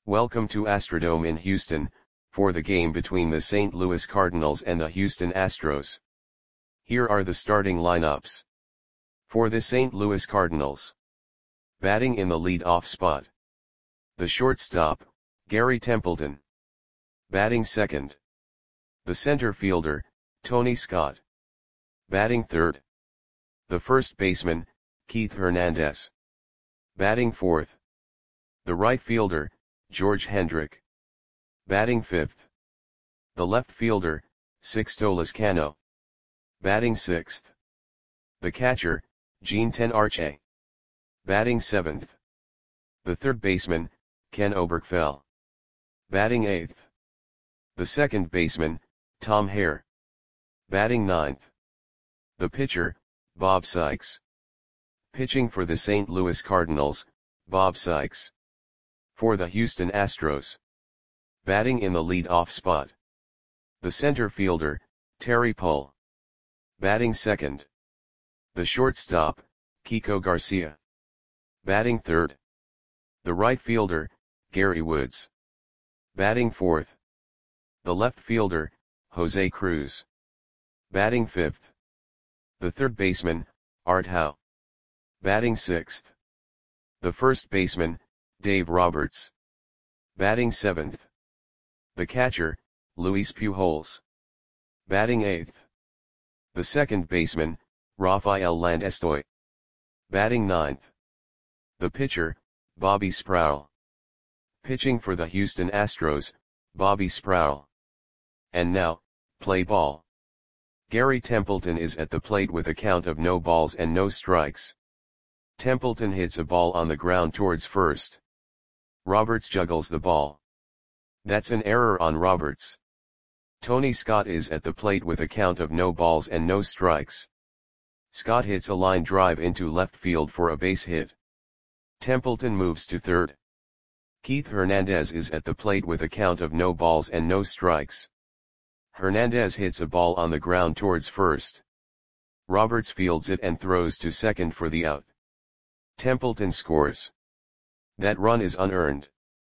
Welcome to Astrodome in Houston, for the game between the St. Louis Cardinals and the Houston Astros. Here are the starting lineups. For the St. Louis Cardinals. Batting in the lead-off spot. The shortstop, Gary Templeton. Batting second. The center fielder, Tony Scott. Batting third. The first baseman, Keith Hernandez. Batting fourth. The right fielder, George Hendrick. Batting fifth. The left fielder, Sixto Lezcano. Batting sixth. The catcher, Gene Tenarche. Batting seventh. The third baseman, Ken Oberkfell. Batting eighth. The second baseman, Tom Hare. Batting ninth. The pitcher, Bob Sykes. Pitching for the St. Louis Cardinals, Bob Sykes. For the Houston Astros. Batting in the lead-off spot. The center fielder, Terry Pull. Batting second. The shortstop, Kiko Garcia. Batting third. The right fielder, Gary Woods. Batting fourth. The left fielder, Jose Cruz. Batting fifth. The third baseman, Art Howe. Batting sixth. The first baseman, Dave Roberts. Batting seventh. The catcher, Luis Pujols. Batting eighth. The second baseman, Rafael Landestoy. Batting ninth. The pitcher, Bobby Sproul. Pitching for the Houston Astros, Bobby Sproul. And now, play ball. Gary Templeton is at the plate with a count of no balls and no strikes. Templeton hits a ball on the ground towards first. Roberts juggles the ball. That's an error on Roberts. Tony Scott is at the plate with a count of no balls and no strikes. Scott hits a line drive into left field for a base hit. Templeton moves to third. Keith Hernandez is at the plate with a count of no balls and no strikes. Hernandez hits a ball on the ground towards first. Roberts fields it and throws to second for the out. Templeton scores. That run is unearned.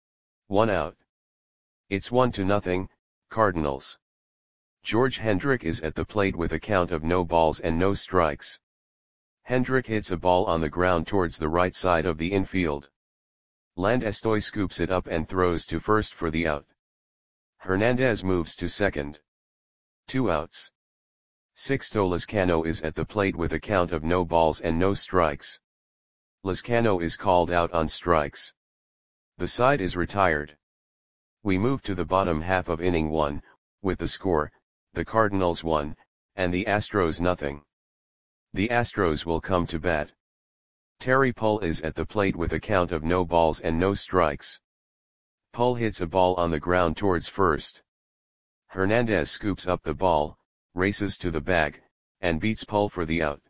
1 out. It's 1-0, Cardinals. George Hendrick is at the plate with a count of no balls and no strikes. Hendrick hits a ball on the ground towards the right side of the infield. Landestoy scoops it up and throws to first for the out. Hernandez moves to second. 2 outs. Sixto Lezcano is at the plate with a count of no balls and no strikes. Lezcano is called out on strikes. The side is retired. We move to the bottom half of inning 1, with the score, the Cardinals 1, and the Astros 0. The Astros will come to bat. Terry Pull is at the plate with a count of no balls and no strikes. Pull hits a ball on the ground towards first. Hernandez scoops up the ball, races to the bag, and beats Pull for the out.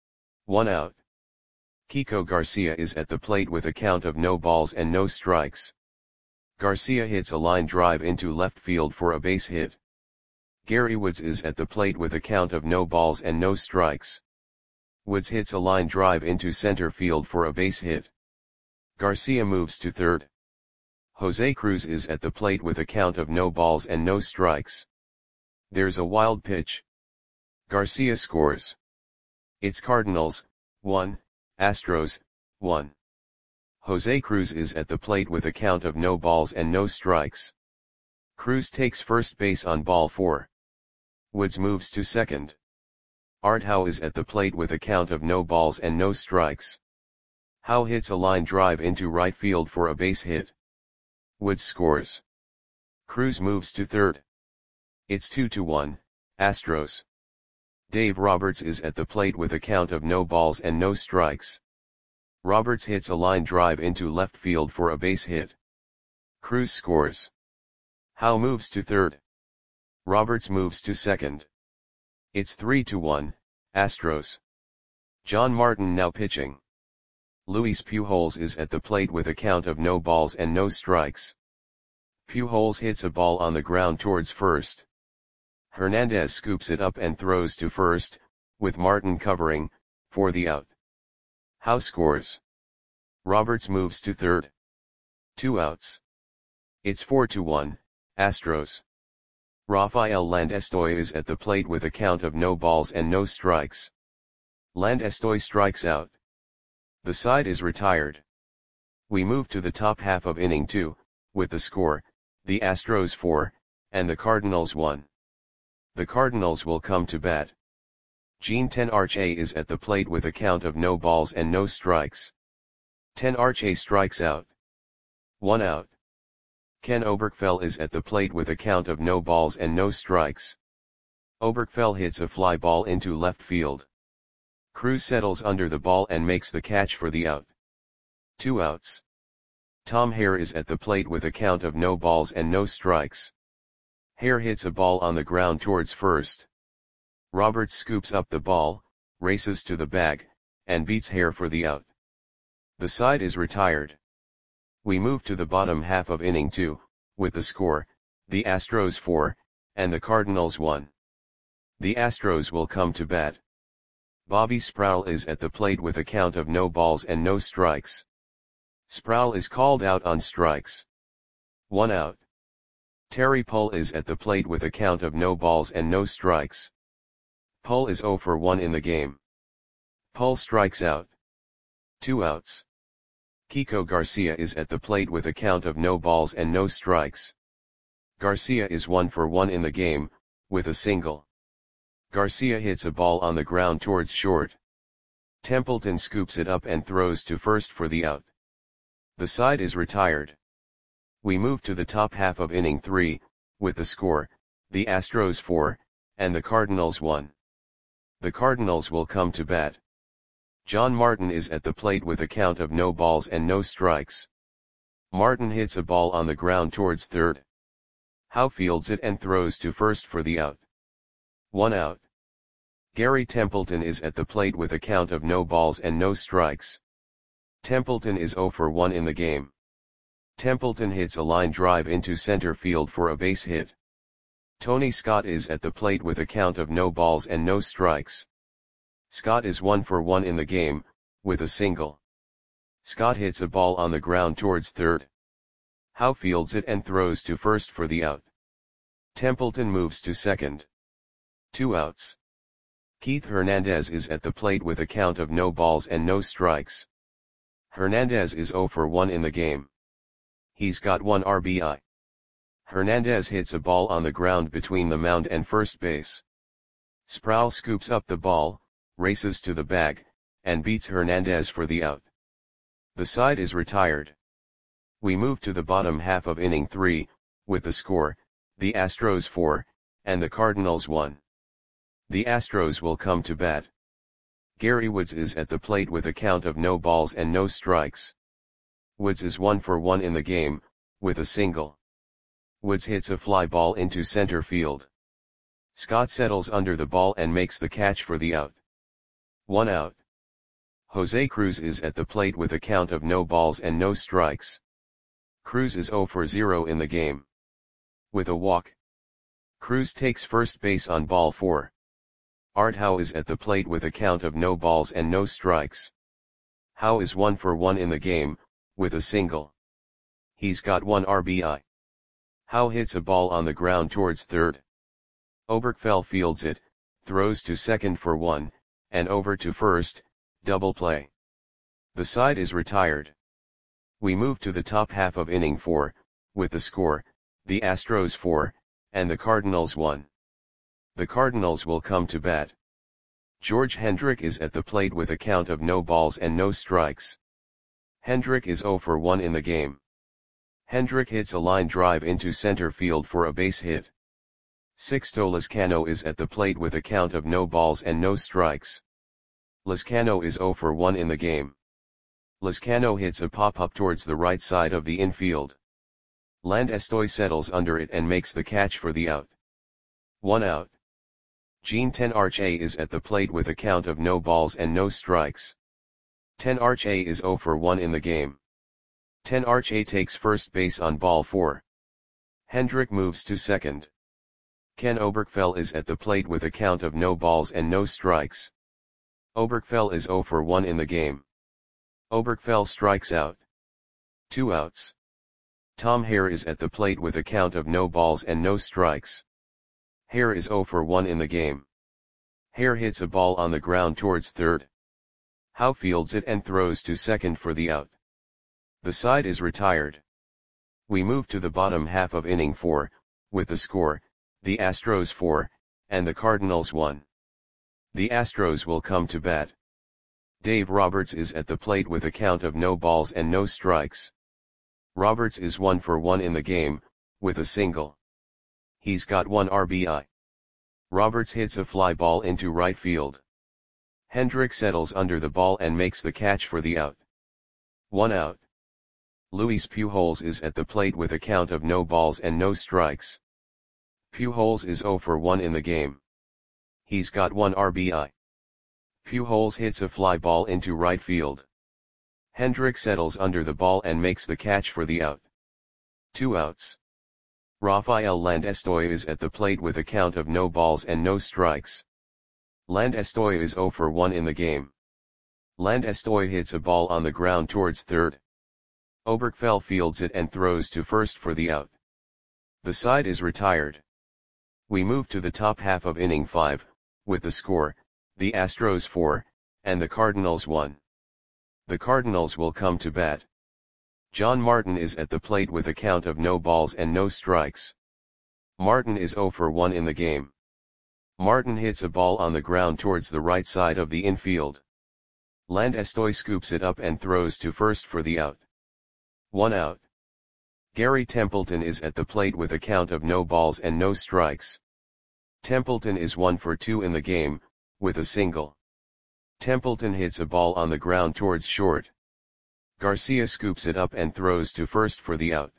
1 out. Kiko Garcia is at the plate with a count of no balls and no strikes. Garcia hits a line drive into left field for a base hit. Gary Woods is at the plate with a count of no balls and no strikes. Woods hits a line drive into center field for a base hit. Garcia moves to third. Jose Cruz is at the plate with a count of no balls and no strikes. There's a wild pitch. Garcia scores. It's Cardinals, 1, Astros, 1. Jose Cruz is at the plate with a count of no balls and no strikes. Cruz takes first base on ball 4. Woods moves to second. Art Howe is at the plate with a count of no balls and no strikes. Howe hits a line drive into right field for a base hit. Woods scores. Cruz moves to third. It's 2-1, Astros. Dave Roberts is at the plate with a count of no balls and no strikes. Roberts hits a line drive into left field for a base hit. Cruz scores. Howe moves to third. Roberts moves to second. It's 3-1, Astros. John Martin now pitching. Luis Pujols is at the plate with a count of no balls and no strikes. Pujols hits a ball on the ground towards first. Hernandez scoops it up and throws to first, with Martin covering, for the out. Howe scores. Roberts moves to third. 2 outs. It's 4-1, Astros. Rafael Landestoy is at the plate with a count of no balls and no strikes. Landestoy strikes out. The side is retired. We move to the top half of inning 2, with the score, the Astros 4, and the Cardinals 1. The Cardinals will come to bat. Gene Tenarche is at the plate with a count of no balls and no strikes. Tenarche strikes out. 1 out. Ken Oberkfell is at the plate with a count of no balls and no strikes. Oberkfell hits a fly ball into left field. Cruz settles under the ball and makes the catch for the out. 2 outs. Tom Hare is at the plate with a count of no balls and no strikes. Hare hits a ball on the ground towards first. Roberts scoops up the ball, races to the bag, and beats Hare for the out. The side is retired. We move to the bottom half of inning 2, with the score, the Astros 4, and the Cardinals 1. The Astros will come to bat. Bobby Sproul is at the plate with a count of no balls and no strikes. Sproul is called out on strikes. 1 out. Terry Pull is at the plate with a count of no balls and no strikes. Pull is 0 for 1 in the game. Pull strikes out. 2 outs. Kiko Garcia is at the plate with a count of no balls and no strikes. Garcia is 1 for 1 in the game, with a single. Garcia hits a ball on the ground towards short. Templeton scoops it up and throws to first for the out. The side is retired. We move to the top half of inning 3, with the score, the Astros 4, and the Cardinals 1. The Cardinals will come to bat. John Martin is at the plate with a count of no balls and no strikes. Martin hits a ball on the ground towards third. Howe fields it and throws to first for the out. 1 out. Gary Templeton is at the plate with a count of no balls and no strikes. Templeton is 0 for 1 in the game. Templeton hits a line drive into center field for a base hit. Tony Scott is at the plate with a count of no balls and no strikes. Scott is 1 for 1 in the game, with a single. Scott hits a ball on the ground towards third. Howe fields it and throws to first for the out. Templeton moves to second. 2 outs. Keith Hernandez is at the plate with a count of no balls and no strikes. Hernandez is 0 for 1 in the game. He's got 1 RBI. Hernandez hits a ball on the ground between the mound and first base. Sproul scoops up the ball, races to the bag, and beats Hernandez for the out. The side is retired. We move to the bottom half of inning 3, with the score, the Astros 4, and the Cardinals 1. The Astros will come to bat. Gary Woods is at the plate with a count of no balls and no strikes. Woods is 1 for 1 in the game, with a single. Woods hits a fly ball into center field. Scott settles under the ball and makes the catch for the out. 1 out. Jose Cruz is at the plate with a count of no balls and no strikes. Cruz is 0 for 0 in the game. With a walk. Cruz takes first base on ball 4. Art Howe is at the plate with a count of no balls and no strikes. Howe is 1 for 1 in the game, with a single. He's got 1 RBI. Howe hits a ball on the ground towards third. Oberkfell fields it, throws to second for 1, and over to first, double play. The side is retired. We move to the top half of inning 4, with the score, the Astros 4, and the Cardinals 1. The Cardinals will come to bat. George Hendrick is at the plate with a count of no balls and no strikes. Hendrick is 0 for 1 in the game. Hendrick hits a line drive into center field for a base hit. Sixto Lezcano is at the plate with a count of no balls and no strikes. Lezcano is 0 for 1 in the game. Lezcano hits a pop-up towards the right side of the infield. Landestoy settles under it and makes the catch for the out. 1 out. Gene Tenarche is at the plate with a count of no balls and no strikes. Tenarche is 0 for 1 in the game. Tenarche takes first base on ball 4. Hendrick moves to second. Ken Oberkfell is at the plate with a count of no balls and no strikes. Oberkfell is 0 for 1 in the game. Oberkfell strikes out. 2 outs. Tom Hare is at the plate with a count of no balls and no strikes. Hare is 0 for 1 in the game. Hare hits a ball on the ground towards third. Howe fields it and throws to second for the out. The side is retired. We move to the bottom half of inning 4, with the score, the Astros 4, and the Cardinals 1. The Astros will come to bat. Dave Roberts is at the plate with a count of no balls and no strikes. Roberts is 1 for 1 in the game, with a single. He's got 1 RBI. Roberts hits a fly ball into right field. Hendrick settles under the ball and makes the catch for the out. 1 out. Luis Pujols is at the plate with a count of no balls and no strikes. Pujols is 0 for 1 in the game. He's got 1 RBI. Pujols hits a fly ball into right field. Hendrick settles under the ball and makes the catch for the out. 2 outs. Rafael Landestoy is at the plate with a count of no balls and no strikes. Landestoy is 0 for 1 in the game. Landestoy hits a ball on the ground towards third. Oberkfell fields it and throws to first for the out. The side is retired. We move to the top half of inning 5, with the score, the Astros 4, and the Cardinals 1. The Cardinals will come to bat. John Martin is at the plate with a count of no balls and no strikes. Martin is 0 for 1 in the game. Martin hits a ball on the ground towards the right side of the infield. Landestoy scoops it up and throws to first for the out. 1 out. Gary Templeton is at the plate with a count of no balls and no strikes. Templeton is 1 for 2 in the game, with a single. Templeton hits a ball on the ground towards short. Garcia scoops it up and throws to first for the out.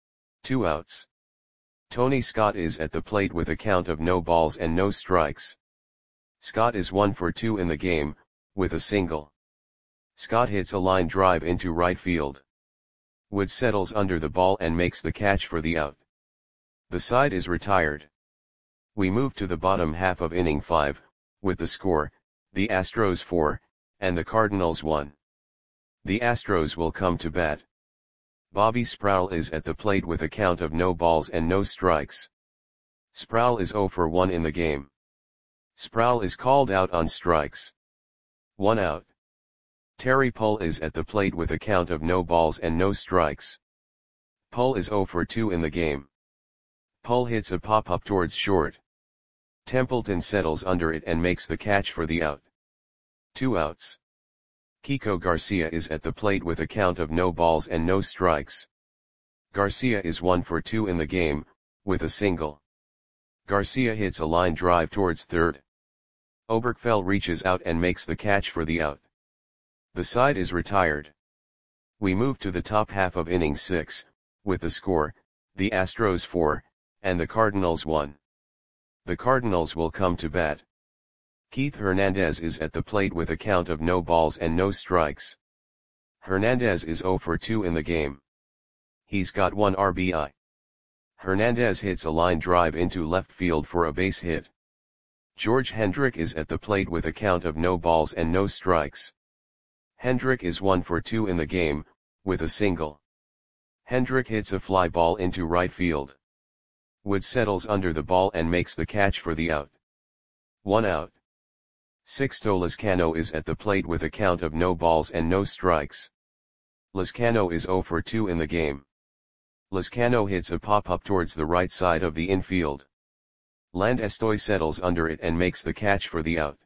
2 outs. Tony Scott is at the plate with a count of no balls and no strikes. Scott is 1 for 2 in the game, with a single. Scott hits a line drive into right field. Wood settles under the ball and makes the catch for the out. The side is retired. We move to the bottom half of inning 5, with the score, the Astros 4, and the Cardinals 1. The Astros will come to bat. Bobby Sproul is at the plate with a count of no balls and no strikes. Sproul is 0 for 1 in the game. Sproul is called out on strikes. 1 out. Terry Pull is at the plate with a count of no balls and no strikes. Pull is 0 for 2 in the game. Pull hits a pop-up towards short. Templeton settles under it and makes the catch for the out. 2 outs. Kiko Garcia is at the plate with a count of no balls and no strikes. Garcia is 1 for 2 in the game, with a single. Garcia hits a line drive towards third. Oberkfell reaches out and makes the catch for the out. The side is retired. We move to the top half of inning 6, with the score, the Astros 4, and the Cardinals 1. The Cardinals will come to bat. Keith Hernandez is at the plate with a count of no balls and no strikes. Hernandez is 0 for 2 in the game. He's got 1 RBI. Hernandez hits a line drive into left field for a base hit. George Hendrick is at the plate with a count of no balls and no strikes. Hendrick is 1 for 2 in the game, with a single. Hendrick hits a fly ball into right field. Wood settles under the ball and makes the catch for the out. 1 out. Sixto Lezcano is at the plate with a count of no balls and no strikes. Lezcano is 0 for 2 in the game. Lezcano hits a pop-up towards the right side of the infield. Landestoy settles under it and makes the catch for the out.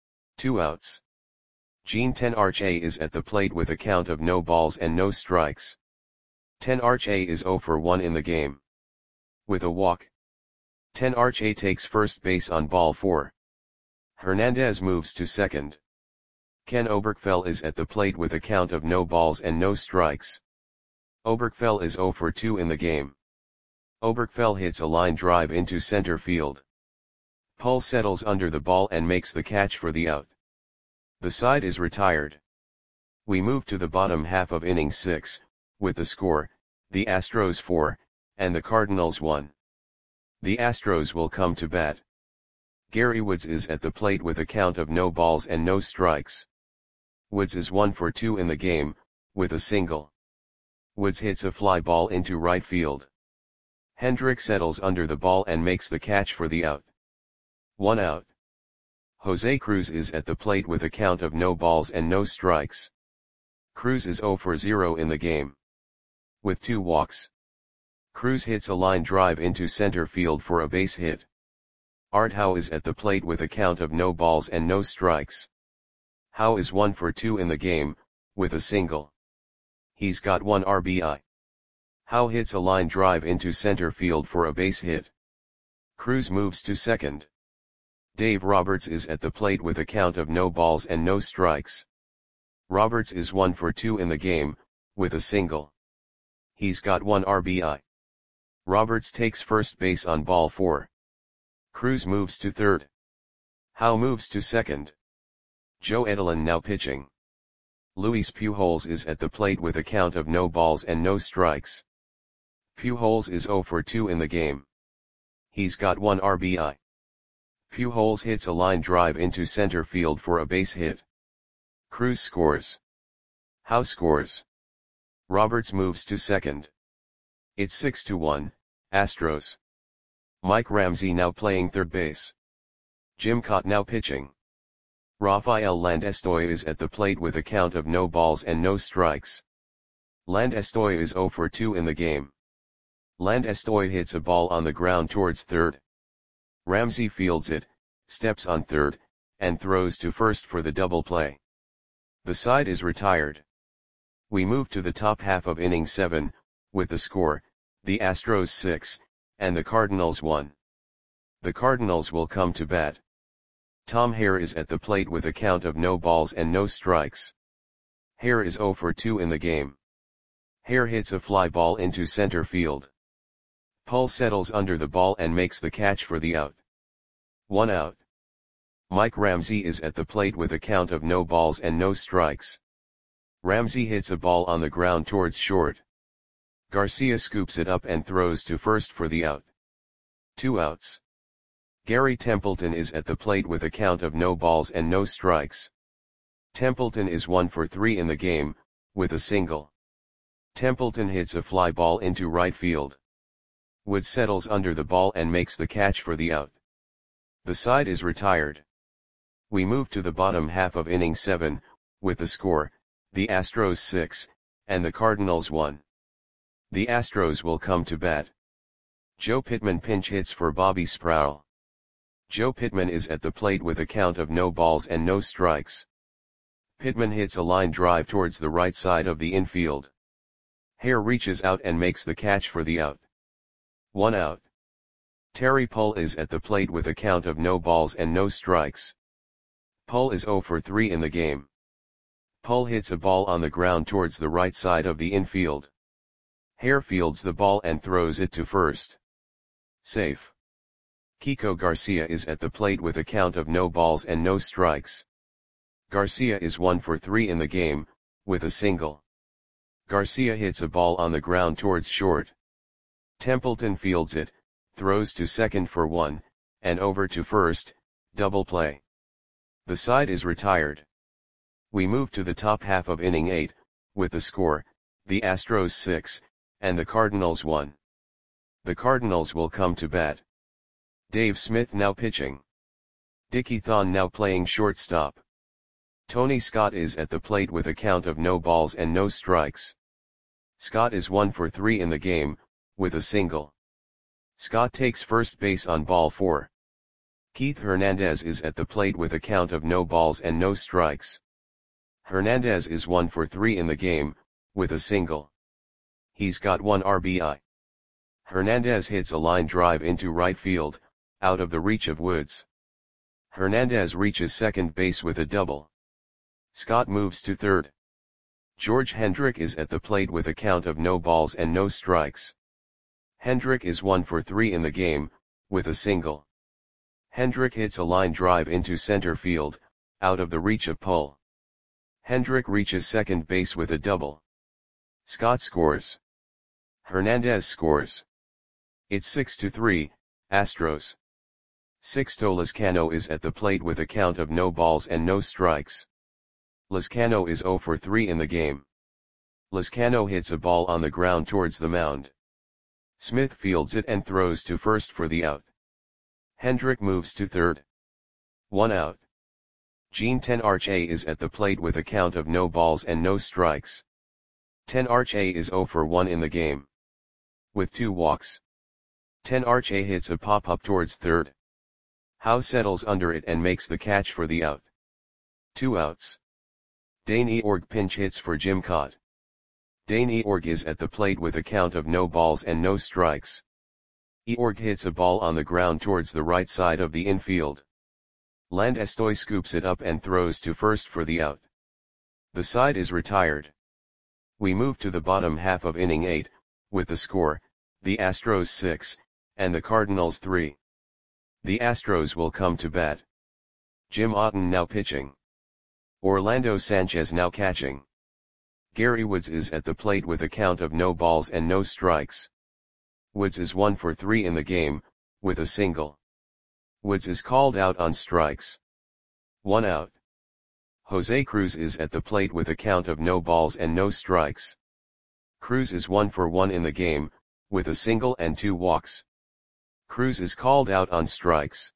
2 outs. Gene Tenarche is at the plate with a count of no balls and no strikes. Tenarche is 0 for 1 in the game. With a walk. Tenarche takes first base on ball 4. Hernandez moves to second. Ken Oberkfell is at the plate with a count of no balls and no strikes. Oberkfell is 0 for 2 in the game. Oberkfell hits a line drive into center field. Pull settles under the ball and makes the catch for the out. The side is retired. We move to the bottom half of inning 6, with the score, the Astros 4, and the Cardinals 1. The Astros will come to bat. Gary Woods is at the plate with a count of no balls and no strikes. Woods is 1 for 2 in the game, with a single. Woods hits a fly ball into right field. Hendrick settles under the ball and makes the catch for the out. 1 out. Jose Cruz is at the plate with a count of no balls and no strikes. Cruz is 0 for 0 in the game, with 2 walks. Cruz hits a line drive into center field for a base hit. Art Howe is at the plate with a count of no balls and no strikes. Howe is 1 for 2 in the game, with a single. He's got 1 RBI. Howe hits a line drive into center field for a base hit. Cruz moves to second. Dave Roberts is at the plate with a count of no balls and no strikes. Roberts is 1 for 2 in the game, with a single. He's got 1 RBI. Roberts takes first base on ball 4. Cruz moves to third. Howe moves to second. Joe Edelin now pitching. Luis Pujols is at the plate with a count of no balls and no strikes. Pujols is 0 for 2 in the game. He's got 1 RBI. Pujols hits a line drive into center field for a base hit. Cruz scores. Howe scores. Roberts moves to second. It's 6-1, Astros. Mike Ramsey now playing third base. Jim Kaat now pitching. Rafael Landestoy is at the plate with a count of no balls and no strikes. Landestoy is 0 for 2 in the game. Landestoy hits a ball on the ground towards third. Ramsey fields it, steps on third, and throws to first for the double play. The side is retired. We move to the top half of inning 7, with the score, the Astros 6, and the Cardinals 1. The Cardinals will come to bat. Tom Hare is at the plate with a count of no balls and no strikes. Hare is 0 for 2 in the game. Hare hits a fly ball into center field. Paul settles under the ball and makes the catch for the out. 1 out. Mike Ramsey is at the plate with a count of no balls and no strikes. Ramsey hits a ball on the ground towards short. Garcia scoops it up and throws to first for the out. 2 outs. Gary Templeton is at the plate with a count of no balls and no strikes. Templeton is 1 for 3 in the game, with a single. Templeton hits a fly ball into right field. Wood settles under the ball and makes the catch for the out. The side is retired. We move to the bottom half of inning 7, with the score, the Astros 6, and the Cardinals 1. The Astros will come to bat. Joe Pittman pinch hits for Bobby Sproul. Joe Pittman is at the plate with a count of no balls and no strikes. Pittman hits a line drive towards the right side of the infield. Hare reaches out and makes the catch for the out. 1 out. Terry Pull is at the plate with a count of no balls and no strikes. Pull is 0 for 3 in the game. Pull hits a ball on the ground towards the right side of the infield. Hare fields the ball and throws it to first. Safe. Kiko Garcia is at the plate with a count of no balls and no strikes. Garcia is 1 for 3 in the game, with a single. Garcia hits a ball on the ground towards short. Templeton fields it, throws to second for 1, and over to first, double play. The side is retired. We move to the top half of inning 8, with the score, the Astros 6, and the Cardinals 1. The Cardinals will come to bat. Dave Smith now pitching. Dickie Thon now playing shortstop. Tony Scott is at the plate with a count of no balls and no strikes. Scott is 1 for 3 in the game, with a single. Scott takes first base on ball 4. Keith Hernandez is at the plate with a count of no balls and no strikes. Hernandez is 1 for 3 in the game, with a single. He's got 1 RBI. Hernandez hits a line drive into right field, out of the reach of Woods. Hernandez reaches second base with a double. Scott moves to third. George Hendrick is at the plate with a count of no balls and no strikes. Hendrick is 1 for 3 in the game, with a single. Hendrick hits a line drive into center field, out of the reach of Pull. Hendrick reaches second base with a double. Scott scores. Hernandez scores. It's 6-3, Astros. Sixto Lezcano is at the plate with a count of no balls and no strikes. Lezcano is 0 for 3 in the game. Lezcano hits a ball on the ground towards the mound. Smith fields it and throws to first for the out. Hendrick moves to third. 1 out. Jean Tenarche is at the plate with a count of no balls and no strikes. Tenarche is 0 for 1 in the game, with 2 walks. Tenarche hits a pop-up towards third. Howe settles under it and makes the catch for the out. 2 outs. Dane Eorg pinch hits for Jim Kaat. Dane Eorg is at the plate with a count of no balls and no strikes. Eorg hits a ball on the ground towards the right side of the infield. Landestoy scoops it up and throws to first for the out. The side is retired. We move to the bottom half of inning 8, with the score, the Astros 6, and the Cardinals 3. The Astros will come to bat. Jim Otten now pitching. Orlando Sanchez now catching. Gary Woods is at the plate with a count of no balls and no strikes. Woods is 1 for 3 in the game, with a single. Woods is called out on strikes. 1 out. Jose Cruz is at the plate with a count of no balls and no strikes. Cruz is 1 for 1 in the game, with a single and 2 walks. Cruz is called out on strikes.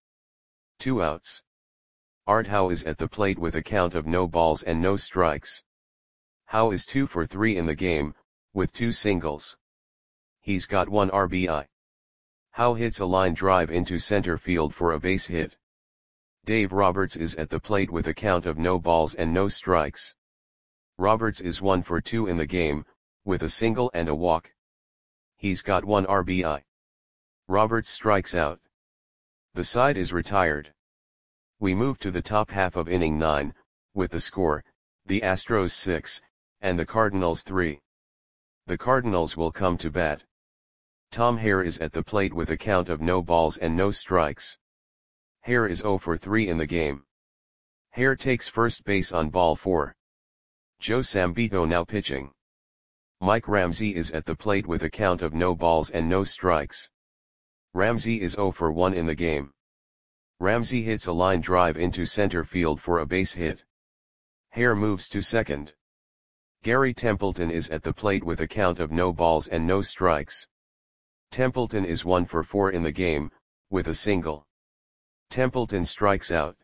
2 outs. Art Howe is at the plate with a count of no balls and no strikes. Howe is 2 for 3 in the game, with 2 singles. He's got 1 RBI. Howe hits a line drive into center field for a base hit. Dave Roberts is at the plate with a count of no balls and no strikes. Roberts is 1 for 2 in the game, with a single and a walk. He's got 1 RBI. Roberts strikes out. The side is retired. We move to the top half of inning 9, with the score, the Astros 6, and the Cardinals 3. The Cardinals will come to bat. Tom Hare is at the plate with a count of no balls and no strikes. Hare is 0 for 3 in the game. Hare takes first base on ball 4. Joe Sambito now pitching. Mike Ramsey is at the plate with a count of no balls and no strikes. Ramsey is 0 for 1 in the game. Ramsey hits a line drive into center field for a base hit. Hare moves to second. Gary Templeton is at the plate with a count of no balls and no strikes. Templeton is 1 for 4 in the game, with a single. Templeton strikes out.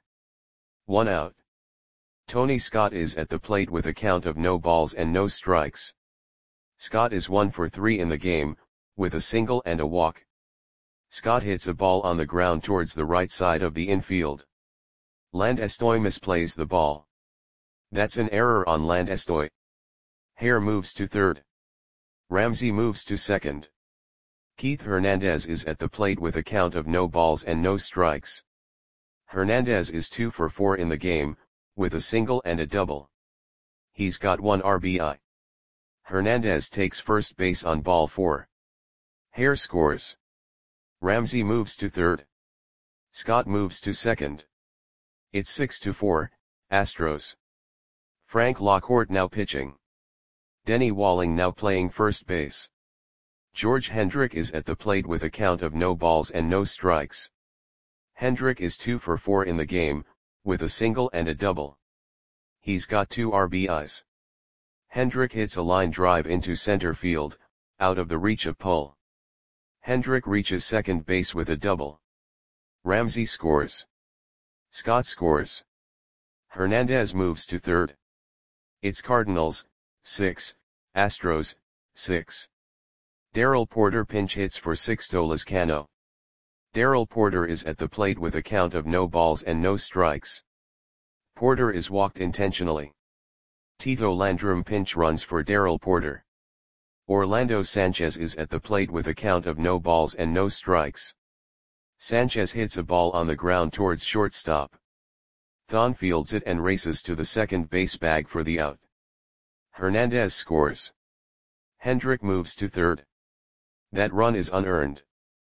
1 out. Tony Scott is at the plate with a count of no balls and no strikes. Scott is 1 for 3 in the game, with a single and a walk. Scott hits a ball on the ground towards the right side of the infield. Landestoy misplays the ball. That's an error on Landestoy. Hare moves to third. Ramsey moves to second. Keith Hernandez is at the plate with a count of no balls and no strikes. Hernandez is 2 for 4 in the game, with a single and a double. He's got 1 RBI. Hernandez takes first base on ball 4. Hare scores. Ramsey moves to third. Scott moves to second. It's 6-4, Astros. Frank Lockhart now pitching. Denny Walling now playing first base. George Hendrick is at the plate with a count of no balls and no strikes. Hendrick is 2 for 4 in the game, with a single and a double. He's got 2 RBIs. Hendrick hits a line drive into center field, out of the reach of Pull. Hendrick reaches second base with a double. Ramsey scores. Scott scores. Hernandez moves to third. It's Cardinals, 6, Astros, 6. Darrell Porter pinch hits for Sixto Lezcano. Darrell Porter is at the plate with a count of no balls and no strikes. Porter is walked intentionally. Tito Landrum pinch runs for Darrell Porter. Orlando Sanchez is at the plate with a count of no balls and no strikes. Sanchez hits a ball on the ground towards shortstop. Thon fields it and races to the second base bag for the out. Hernandez scores. Hendrick moves to third. That run is unearned.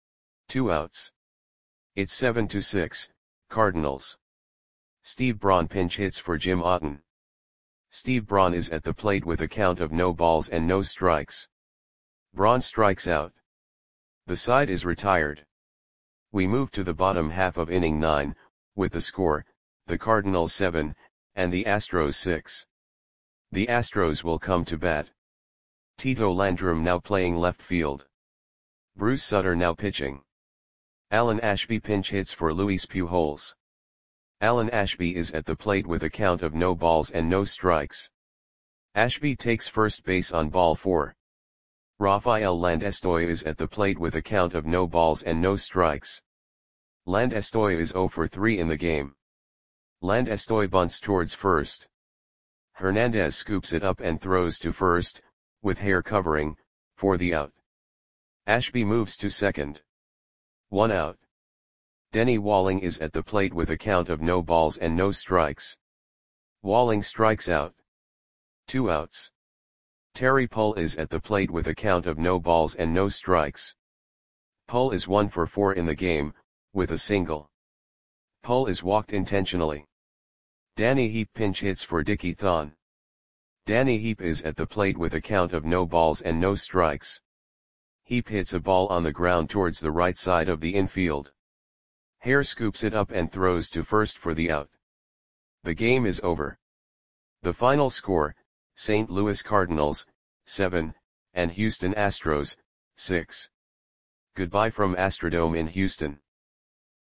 2 outs. It's 7-6, Cardinals. Steve Braun pinch hits for Jim Otten. Steve Braun is at the plate with a count of no balls and no strikes. Braun strikes out. The side is retired. We move to the bottom half of inning 9, with the score, the Cardinals 7, and the Astros 6. The Astros will come to bat. Tito Landrum now playing left field. Bruce Sutter now pitching. Alan Ashby pinch hits for Luis Pujols. Alan Ashby is at the plate with a count of no balls and no strikes. Ashby takes first base on ball 4. Rafael Landestoy is at the plate with a count of no balls and no strikes. Landestoy is 0 for 3 in the game. Landestoy bunts towards first. Hernandez scoops it up and throws to first, with hair covering, for the out. Ashby moves to second. 1 out. Denny Walling is at the plate with a count of no balls and no strikes. Walling strikes out. 2 outs. Terry Pull is at the plate with a count of no balls and no strikes. Pull is 1 for 4 in the game, with a single. Pull is walked intentionally. Danny Heap pinch hits for Dickie Thon. Danny Heap is at the plate with a count of no balls and no strikes. Heap hits a ball on the ground towards the right side of the infield. Hare scoops it up and throws to first for the out. The game is over. The final score, St. Louis Cardinals, 7, and Houston Astros, 6. Goodbye from Astrodome in Houston.